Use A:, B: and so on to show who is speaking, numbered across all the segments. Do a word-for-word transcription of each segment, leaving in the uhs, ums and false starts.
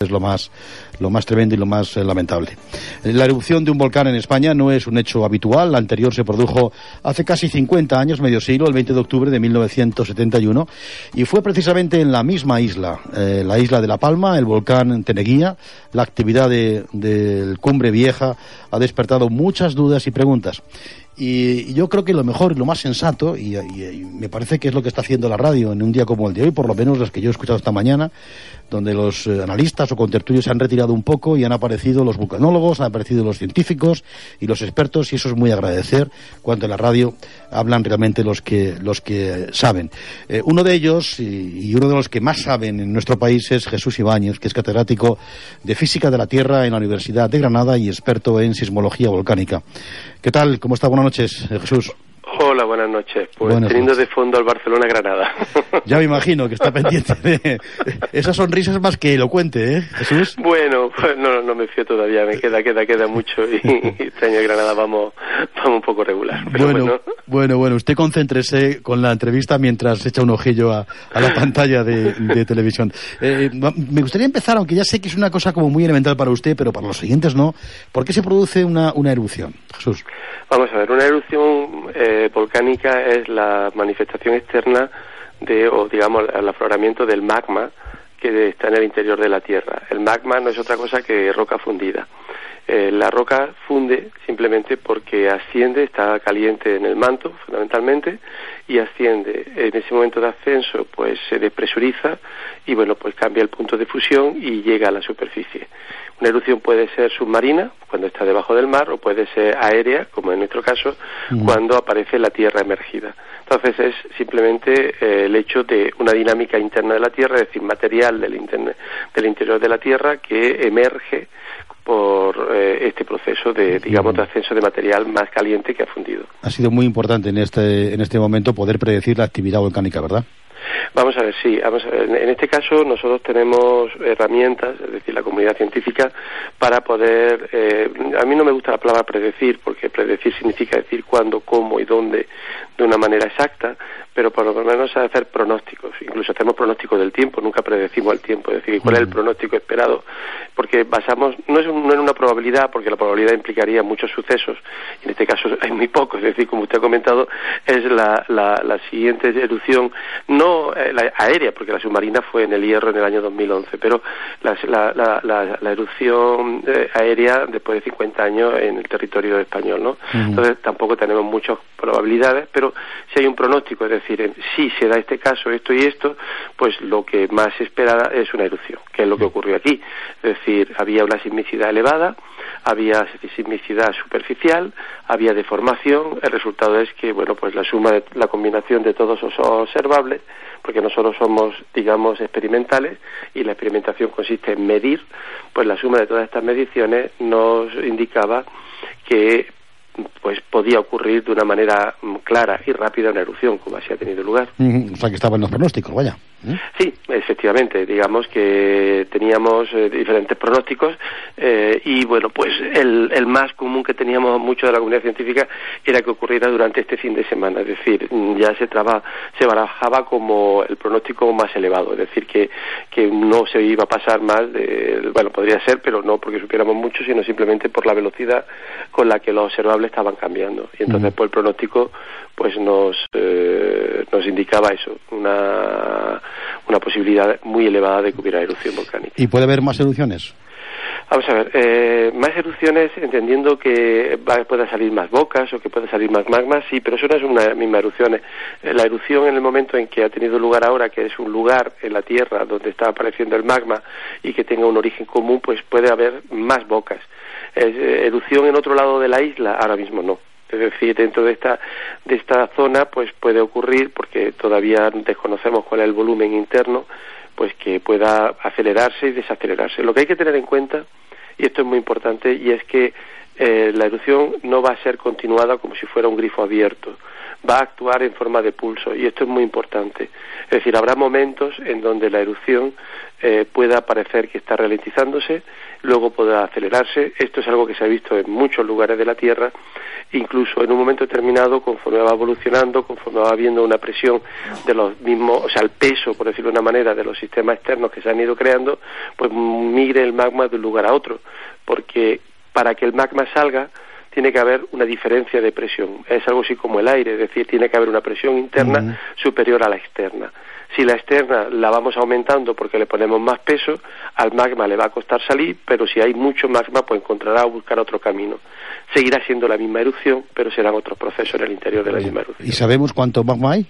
A: es lo más, lo más tremendo y lo más eh, lamentable. La erupción de un volcán en España no es un hecho habitual. La anterior se produjo hace casi cincuenta años, medio siglo, el veinte de octubre de mil novecientos setenta y uno, y fue precisamente en la misma isla, eh, la isla de La Palma, el volcán Teneguía. La actividad de, de Cumbre Vieja ha despertado muchas dudas y preguntas. Y yo creo que lo mejor y lo más sensato, y, y, y me parece que es lo que está haciendo la radio en un día como el de hoy, por lo menos los que yo he escuchado esta mañana, donde los eh, analistas o contertulios se han retirado un poco y han aparecido los vulcanólogos, han aparecido los científicos y los expertos, y eso es muy agradecer cuando en la radio hablan realmente los que los que saben. Eh, uno de ellos, y, y uno de los que más saben en nuestro país, es Jesús Ibáñez, que es catedrático de Física de la Tierra en la Universidad de Granada y experto en sismología volcánica. ¿Qué tal? ¿Cómo está? Buenas noches, Jesús.
B: Hola, buenas noches. Pues buenas teniendo noches. De fondo al Barcelona-Granada.
A: Ya me imagino que está pendiente de... Esa sonrisa es más que elocuente, ¿eh, Jesús?
B: Bueno, pues no, no me fío todavía, me queda, queda, queda mucho y este año Granada vamos, vamos un poco regular. Pero
A: bueno,
B: bueno,
A: bueno, bueno, usted concéntrese con la entrevista mientras echa un ojillo a, a la pantalla de, de televisión. Eh, me gustaría empezar, aunque ya sé que es una cosa como muy elemental para usted, pero para los siguientes no. ¿Por qué se produce una, una erupción, Jesús?
B: Vamos a ver, una erupción eh, volcánica es la manifestación externa de, o digamos, el afloramiento del magma que está en el interior de la Tierra. El magma no es otra cosa que roca fundida. Eh, la roca funde simplemente porque asciende, está caliente en el manto fundamentalmente, y asciende. En ese momento de ascenso pues se despresuriza y bueno, pues cambia el punto de fusión y llega a la superficie. Una erupción puede ser submarina, cuando está debajo del mar, o puede ser aérea, como en nuestro caso, uh-huh. cuando aparece la Tierra emergida. Entonces es simplemente eh, el hecho de una dinámica interna de la Tierra, es decir, material del, interne, del interior de la Tierra que emerge por eh, este proceso de, digamos, de ascenso de material más caliente que ha fundido.
A: Ha sido muy importante en este, en este momento poder predecir la actividad volcánica, ¿verdad?
B: Vamos a ver, sí. Vamos a ver. En este caso nosotros tenemos herramientas, es decir, la comunidad científica, para poder... Eh, a mí no me gusta la palabra predecir, porque predecir significa decir cuándo, cómo y dónde de una manera exacta, pero por lo menos hacer pronósticos. Incluso hacemos pronósticos del tiempo, nunca predecimos el tiempo, es decir, cuál es el pronóstico esperado, porque basamos... No es, un, no es una probabilidad, porque la probabilidad implicaría muchos sucesos, y en este caso hay muy pocos, es decir, como usted ha comentado, es la, la, la siguiente erupción, no la aérea, porque la submarina fue en el Hierro en el año dos mil once, pero la, la, la, la, la erupción eh, aérea después de cincuenta años en el territorio español, ¿no? Uh-huh. Entonces tampoco tenemos muchas probabilidades, pero si hay un pronóstico, es decir, en, si se da este caso, esto y esto, pues lo que más se espera es una erupción, que es lo que ocurrió aquí. Es decir, había una sismicidad elevada, había sismicidad superficial, había deformación. El resultado es que, bueno, pues la suma de la combinación de todos esos observables, porque nosotros somos, digamos, experimentales, y la experimentación consiste en medir, pues la suma de todas estas mediciones nos indicaba que pues podía ocurrir de una manera clara y rápida una erupción, como así ha tenido lugar.
A: Mm, o sea, que estaban los pronósticos, vaya. ¿Mm?
B: Sí, efectivamente, digamos que teníamos eh, diferentes pronósticos eh, y bueno, pues el, el más común que teníamos mucho de la comunidad científica era que ocurriera durante este fin de semana, es decir, ya se traba, se barajaba como el pronóstico más elevado, es decir, que, que no se iba a pasar más de, bueno, podría ser, pero no porque supiéramos mucho, sino simplemente por la velocidad con la que los observables estaban cambiando, y entonces pues el pronóstico pues nos eh, nos indicaba eso, una una posibilidad muy elevada de que hubiera erupción volcánica.
A: ¿Y puede haber más erupciones?
B: Vamos a ver, eh, más erupciones, entendiendo que va, pueda salir más bocas o que pueda salir más magma, sí, pero eso no es una misma erupción. Eh, la erupción en el momento en que ha tenido lugar ahora, que es un lugar en la Tierra donde está apareciendo el magma y que tenga un origen común, pues puede haber más bocas. Eh, erupción en otro lado de la isla, ahora mismo no. Es decir, dentro de esta de esta zona pues puede ocurrir, porque todavía desconocemos cuál es el volumen interno, pues que pueda acelerarse y desacelerarse. Lo que hay que tener en cuenta, y esto es muy importante, y es que eh, la erupción no va a ser continuada como si fuera un grifo abierto, va a actuar en forma de pulso, y esto es muy importante. Es decir, habrá momentos en donde la erupción eh, pueda parecer que está ralentizándose, luego podrá acelerarse. Esto es algo que se ha visto en muchos lugares de la Tierra, incluso en un momento determinado, conforme va evolucionando, conforme va habiendo una presión de los mismos, o sea, el peso, por decirlo de una manera, de los sistemas externos que se han ido creando, pues migre el magma de un lugar a otro, porque para que el magma salga tiene que haber una diferencia de presión. Es algo así como el aire, es decir, tiene que haber una presión interna uh-huh. superior a la externa. Si la externa la vamos aumentando porque le ponemos más peso, al magma le va a costar salir, pero si hay mucho magma, pues encontrará o buscar otro camino. Seguirá siendo la misma erupción, pero serán otros procesos en el interior de la misma erupción.
A: ¿Y sabemos cuánto magma hay?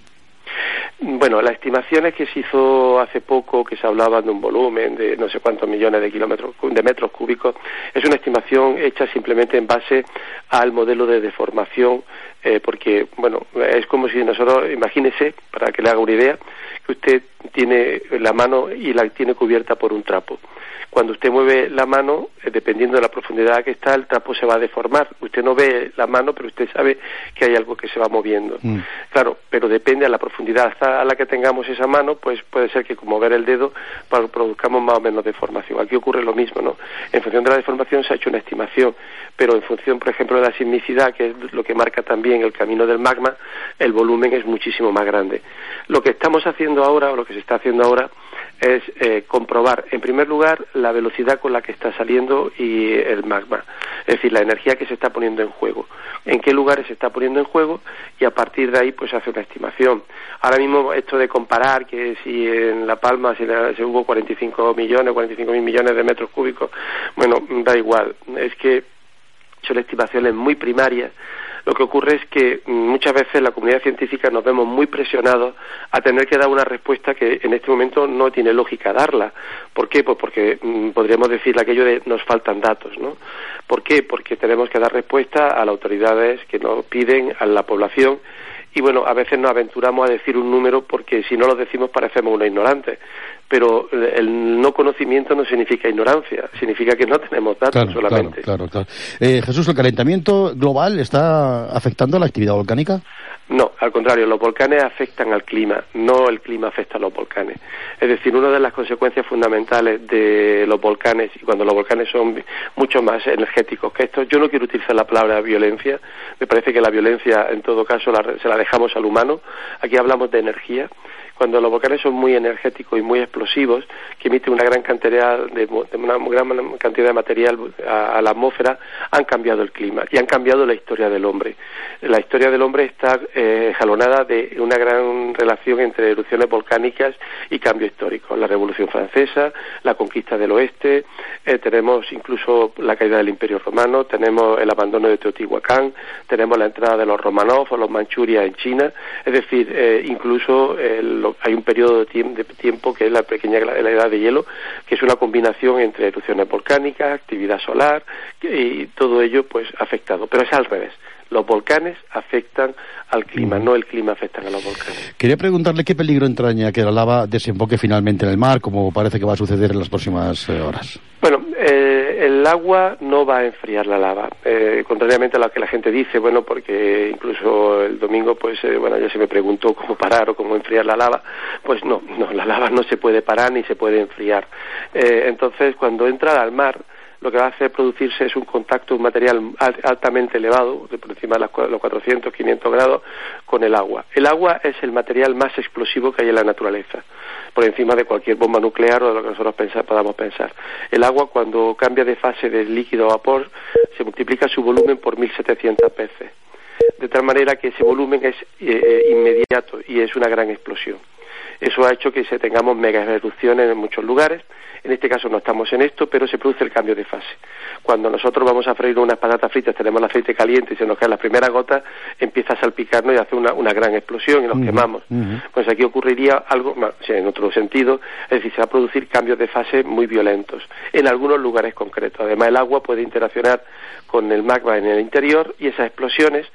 B: Bueno, la estimación es que se hizo hace poco, que se hablaba de un volumen de no sé cuántos millones de kilómetros, de metros cúbicos. Es una estimación hecha simplemente en base al modelo de deformación, eh, porque, bueno, es como si nosotros, imagínese, para que le haga una idea, que usted tiene la mano y la tiene cubierta por un trapo. Cuando usted mueve la mano, eh, dependiendo de la profundidad que está, el trapo se va a deformar. Usted no ve la mano, pero usted sabe que hay algo que se va moviendo. Mm. Claro, pero depende de la profundidad a la que tengamos esa mano, pues puede ser que con mover el dedo produzcamos más o menos deformación. Aquí ocurre lo mismo, ¿no? En función de la deformación se ha hecho una estimación, pero en función, por ejemplo, de la sismicidad, que es lo que marca también el camino del magma, el volumen es muchísimo más grande. Lo que estamos haciendo ahora, o lo que se está haciendo ahora, es eh, comprobar, en primer lugar, la velocidad con la que está saliendo y el magma, es decir, la energía que se está poniendo en juego, en qué lugares se está poniendo en juego, y a partir de ahí pues hace una estimación. Ahora mismo esto de comparar que si en La Palma se, se hubo cuarenta y cinco millones, cuarenta y cinco mil millones de metros cúbicos, bueno, da igual, es que son estimaciones muy primarias. Lo que ocurre es que muchas veces la comunidad científica nos vemos muy presionados a tener que dar una respuesta que en este momento no tiene lógica darla. ¿Por qué? Pues porque mmm, podríamos decir aquello de nos faltan datos, ¿no? ¿Por qué? Porque tenemos que dar respuesta a las autoridades que nos piden, a la población, y bueno, a veces nos aventuramos a decir un número porque si no lo decimos parecemos unos ignorantes. Pero el no conocimiento no significa ignorancia, significa que no tenemos datos claro, solamente.
A: Claro, claro, claro. Eh, Jesús, ¿el calentamiento global está afectando a la actividad volcánica?
B: No, al contrario, los volcanes afectan al clima, no el clima afecta a los volcanes. Es decir, una de las consecuencias fundamentales de los volcanes, y cuando los volcanes son mucho más energéticos que estos, yo no quiero utilizar la palabra violencia, me parece que la violencia en todo caso la, se la dejamos al humano, aquí hablamos de energía. Cuando los volcanes son muy energéticos y muy explosivos, que emiten una gran cantidad de, de una gran cantidad de material a, a la atmósfera, han cambiado el clima y han cambiado la historia del hombre. La historia del hombre está eh, jalonada de una gran relación entre erupciones volcánicas y cambio histórico. La Revolución Francesa, la conquista del oeste, eh, tenemos incluso la caída del Imperio Romano, tenemos el abandono de Teotihuacán, tenemos la entrada de los Romanov o los Manchurias en China, es decir, eh, incluso el hay un periodo de tiempo, de tiempo que es la pequeña la edad de hielo, que es una combinación entre erupciones volcánicas, actividad solar, y todo ello pues afectado. Pero es al revés. Los volcanes afectan al clima, no el clima afecta a los volcanes.
A: Quería preguntarle qué peligro entraña que la lava desemboque finalmente en el mar, como parece que va a suceder en las próximas eh, horas.
B: Bueno, eh, el agua no va a enfriar la lava, eh, contrariamente a lo que la gente dice, bueno, porque incluso el domingo, pues, eh, bueno, ya se me preguntó cómo parar o cómo enfriar la lava, pues no, no, la lava no se puede parar ni se puede enfriar. Eh, entonces, cuando entra al mar, lo que va a hacer producirse es un contacto, un material altamente elevado, por encima de los cuatrocientos, quinientos grados, con el agua. El agua es el material más explosivo que hay en la naturaleza, por encima de cualquier bomba nuclear o de lo que nosotros pensar, podamos pensar. El agua, cuando cambia de fase de líquido a vapor, se multiplica su volumen por mil setecientas veces, de tal manera que ese volumen es eh, inmediato y es una gran explosión. Eso ha hecho que se tengamos mega erupciones en muchos lugares. En este caso no estamos en esto, pero se produce el cambio de fase. Cuando nosotros vamos a freír unas patatas fritas, tenemos el aceite caliente y se nos caen las primeras gotas, empieza a salpicarnos y hace una, una gran explosión y nos uh-huh, quemamos. Uh-huh. Pues aquí ocurriría algo, o sea, en otro sentido, es decir, se va a producir cambios de fase muy violentos en algunos lugares concretos. Además, el agua puede interaccionar con el magma en el interior y esas explosiones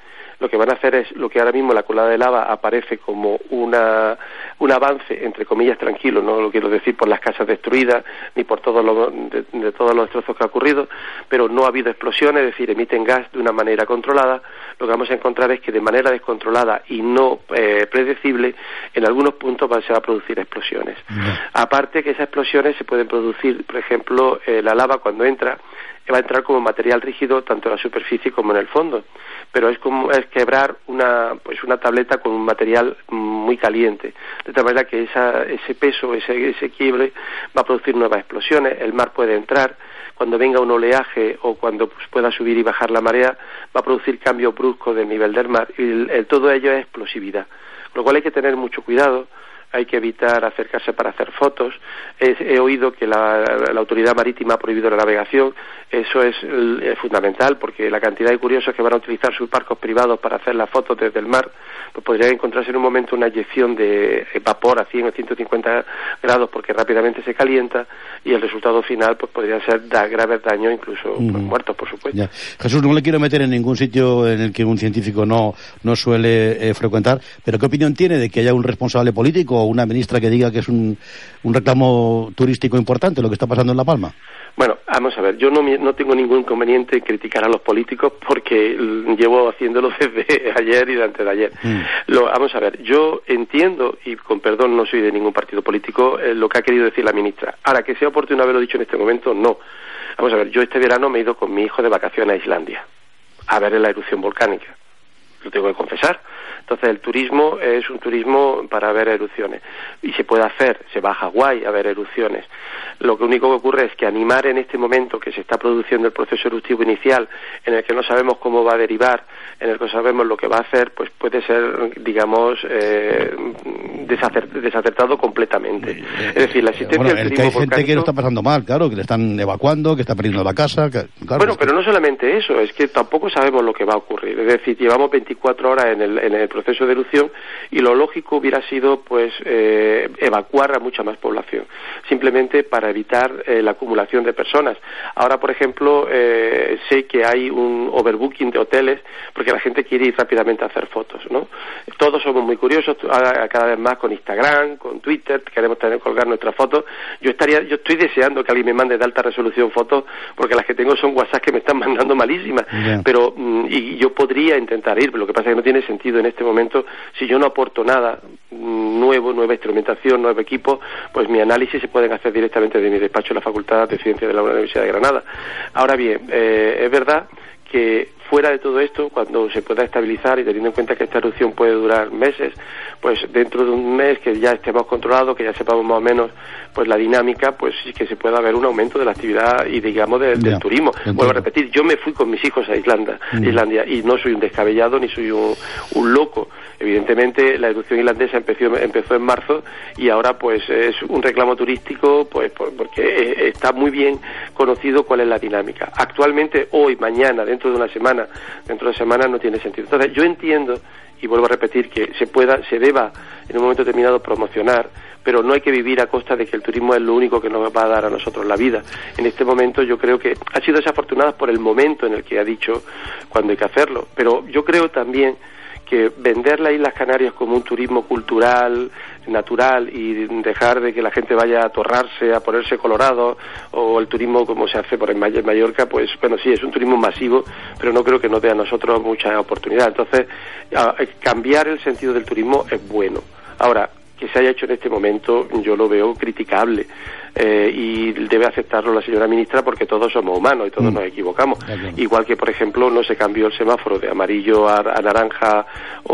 B: lo que van a hacer es lo que ahora mismo la colada de lava aparece como una un avance, entre comillas, tranquilo, no lo quiero decir por las casas destruidas ni por todos los de, de todos los destrozos que ha ocurrido, pero no ha habido explosiones, es decir, emiten gas de una manera controlada. Lo que vamos a encontrar es que de manera descontrolada y no eh, predecible, en algunos puntos va, se va a producir explosiones. No. Aparte que esas explosiones se pueden producir, por ejemplo, eh, la lava cuando entra, va a entrar como material rígido tanto en la superficie como en el fondo, pero es como es quebrar una pues una tableta con un material muy caliente, de tal manera que esa, ese peso, ese, ese quiebre va a producir nuevas explosiones. El mar puede entrar, cuando venga un oleaje o cuando pues, pueda subir y bajar la marea, va a producir cambios bruscos del nivel del mar, y el, el, todo ello es explosividad, con lo cual hay que tener mucho cuidado. Hay que evitar acercarse para hacer fotos. He, he oído que la, la autoridad marítima ha prohibido la navegación. Eso es, es fundamental, porque la cantidad de curiosos que van a utilizar sus barcos privados para hacer las fotos desde el mar, pues podrían encontrarse en un momento una eyección de vapor a cien o ciento cincuenta grados, porque rápidamente se calienta, y el resultado final pues podría ser da, graves daños, incluso mm. pues, muertos, por supuesto.
A: Ya. Jesús, no le quiero meter en ningún sitio en el que un científico no, no suele eh, frecuentar, pero ¿qué opinión tiene de que haya un responsable político o una ministra que diga que es un, un reclamo turístico importante lo que está pasando en La Palma?
B: Bueno, vamos a ver, yo no, no tengo ningún inconveniente en criticar a los políticos, porque llevo haciéndolo desde ayer y de antes de ayer. Mm. Lo, vamos a ver, yo entiendo, y con perdón no soy de ningún partido político, eh, lo que ha querido decir la ministra. Ahora, que sea oportuno haberlo dicho en este momento, no. Vamos a ver, yo este verano me he ido con mi hijo de vacaciones a Islandia, a ver la erupción volcánica. Lo tengo que confesar. Entonces el turismo es un turismo para ver erupciones, y se puede hacer, se va a Hawái a ver erupciones. Lo que único que ocurre es que animar en este momento que se está produciendo el proceso eruptivo inicial, en el que no sabemos cómo va a derivar, en el que no sabemos lo que va a hacer, pues puede ser, digamos, eh, desacer, desacertado completamente. Es decir, la existencia
A: bueno,
B: del
A: turismo
B: que hay
A: gente
B: volcánico,
A: que lo está pasando mal, claro, que le están evacuando, que está perdiendo la casa. Que, claro,
B: bueno,
A: es
B: pero
A: que...
B: no solamente eso, es que tampoco sabemos lo que va a ocurrir. Es decir, llevamos veinticuatro horas en el, en el proceso de erupción, y lo lógico hubiera sido pues eh, evacuar a mucha más población, simplemente para evitar eh, la acumulación de personas. Ahora, por ejemplo, eh, sé que hay un overbooking de hoteles porque la gente quiere ir rápidamente a hacer fotos, ¿no? Todos somos muy curiosos, cada vez más con Instagram, con Twitter, queremos tener colgar nuestras fotos. Yo estaría, yo estoy deseando que alguien me mande de alta resolución fotos, porque las que tengo son WhatsApp que me están mandando malísimas, yeah. pero y yo podría intentar ir, pero lo que pasa es que no tiene sentido en este momento. Si yo no aporto nada nuevo, nueva instrumentación, nuevo equipo, pues mi análisis se pueden hacer directamente de mi despacho en la Facultad de Ciencias de la Universidad de Granada. Ahora bien, eh, es verdad que fuera de todo esto, cuando se pueda estabilizar, y teniendo en cuenta que esta erupción puede durar meses, pues dentro de un mes que ya estemos controlados, que ya sepamos más o menos pues la dinámica, pues sí que se pueda ver un aumento de la actividad y digamos de, del turismo. Entiendo. Vuelvo a repetir, yo me fui con mis hijos a Islanda, mm. Islandia, y no soy un descabellado ni soy un, un loco. Evidentemente la erupción islandesa empezó, empezó en marzo, y ahora pues es un reclamo turístico, pues por, porque está muy bien conocido cuál es la dinámica. Actualmente, hoy, mañana, dentro de una semana, dentro de semanas no tiene sentido. Entonces yo entiendo, y vuelvo a repetir, que se pueda, se deba en un momento determinado promocionar, pero no hay que vivir a costa de que el turismo es lo único que nos va a dar a nosotros la vida. En este momento yo creo que ha sido desafortunada por el momento en el que ha dicho cuando hay que hacerlo, pero yo creo también que vender las Islas Canarias como un turismo cultural, natural, y dejar de que la gente vaya a atorrarse, a ponerse colorado, o el turismo como se hace por en Mallorca, pues bueno, sí, es un turismo masivo, pero no creo que nos dé a nosotros mucha oportunidad. Entonces, a, cambiar el sentido del turismo es bueno. Ahora, que se haya hecho en este momento, yo lo veo criticable. Eh, y debe aceptarlo la señora ministra, porque todos somos humanos y todos mm. nos equivocamos. Okay. Igual que, por ejemplo, no se cambió el semáforo de amarillo a, a naranja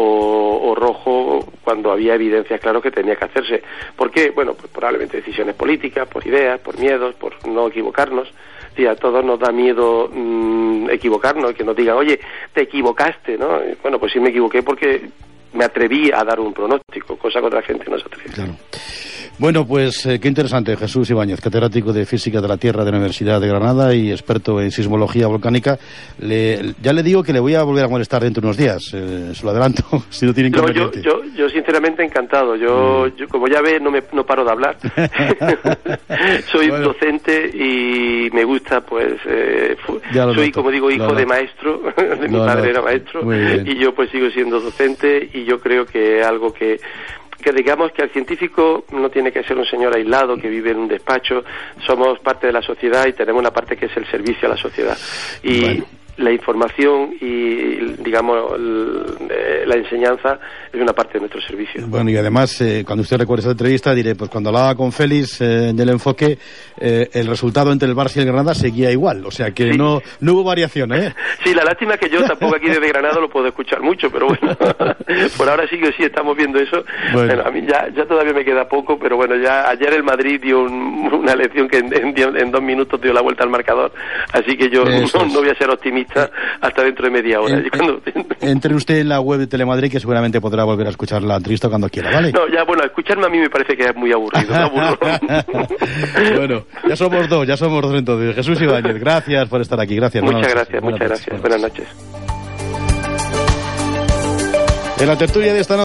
B: o, o rojo cuando había evidencias claras que tenía que hacerse. ¿Por qué? Bueno, pues probablemente decisiones políticas, por ideas, por miedos, por no equivocarnos. Sí, a todos nos da miedo mmm, equivocarnos, que nos digan, oye, te equivocaste, ¿no? Bueno, pues sí me equivoqué porque me atreví a dar un pronóstico, cosa que otra gente no se atreve.
A: Claro. Bueno, pues eh, qué interesante. Jesús Ibáñez, catedrático de Física de la Tierra de la Universidad de Granada y experto en sismología volcánica. Le, ya le digo que le voy a volver a molestar dentro de unos días. Eh, se lo adelanto, si no tiene inconveniente.
B: No, yo, yo, yo sinceramente encantado. Yo, mm. yo como ya ve, no, me, no paro de hablar. Soy bueno. docente y me gusta, pues, eh, soy, noto, como digo, hijo de maestro. de mi padre noto. Era maestro. Y yo, pues, sigo siendo docente y yo creo que algo que... que digamos que el científico no tiene que ser un señor aislado que vive en un despacho, somos parte de la sociedad y tenemos una parte que es el servicio a la sociedad. Y bueno. La información y, digamos, el, la enseñanza es una parte de nuestro servicio.
A: Bueno, y además, eh, cuando usted recuerde esa entrevista, diré, pues cuando hablaba con Félix eh, del enfoque, eh, el resultado entre el Barça y el Granada seguía igual, o sea que sí. no, no hubo variación, ¿eh?
B: Sí, la lástima es que yo tampoco aquí desde Granada lo puedo escuchar mucho, pero bueno, por ahora sí que sí estamos viendo eso. Bueno, bueno a mí ya, ya todavía me queda poco, pero bueno, ya ayer el Madrid dio un, una lección que en, en, en dos minutos dio la vuelta al marcador, así que yo no, no voy a ser optimista hasta dentro de media hora.
A: En, cuando... Entre usted en la web de Telemadrid, que seguramente podrá volver a escuchar la entrevista cuando quiera, ¿vale?
B: No, ya, bueno, escucharme a mí me parece que es muy aburrido.
A: Bueno, ya somos dos, ya somos dos entonces. Jesús Ibáñez, gracias por estar aquí. Gracias.
B: Muchas gracias, muchas gracias. Buenas noches.
A: En la tertulia de esta noche